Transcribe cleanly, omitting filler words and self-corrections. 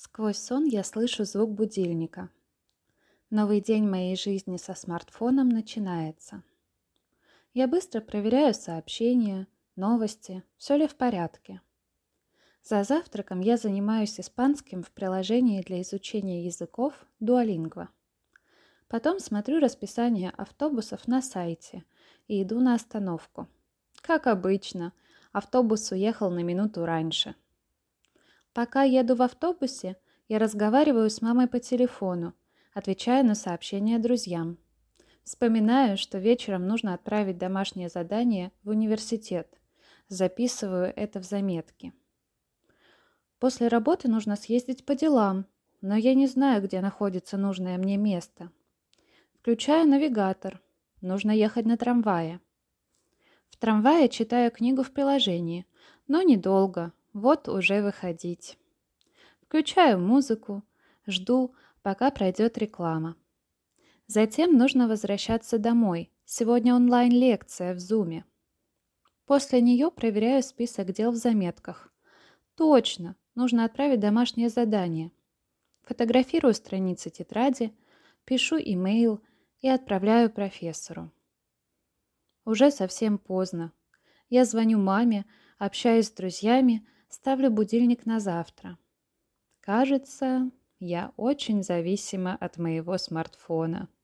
Сквозь сон я слышу звук будильника. Новый день моей жизни со смартфоном начинается. Я быстро проверяю сообщения, новости, все ли в порядке. За завтраком я занимаюсь испанским в приложении для изучения языков Duolingo. Потом смотрю расписание автобусов на сайте и иду на остановку. Как обычно, автобус уехал на минуту раньше. Пока еду в автобусе, я разговариваю с мамой по телефону, отвечаю на сообщения друзьям. Вспоминаю, что вечером нужно отправить домашнее задание в университет. Записываю это в заметки. После работы нужно съездить по делам, но я не знаю, где находится нужное мне место. Включаю навигатор. Нужно ехать на трамвае. В трамвае читаю книгу в приложении, но недолго. Вот уже выходить. Включаю музыку, жду, пока пройдет реклама. Затем нужно возвращаться домой. Сегодня онлайн-лекция в Зуме. После нее проверяю список дел в заметках. Точно, нужно отправить домашнее задание. Фотографирую страницы тетради, пишу имейл и отправляю профессору. Уже совсем поздно. Я звоню маме, общаюсь с друзьями, ставлю будильник на завтра. Кажется, я очень зависима от моего смартфона.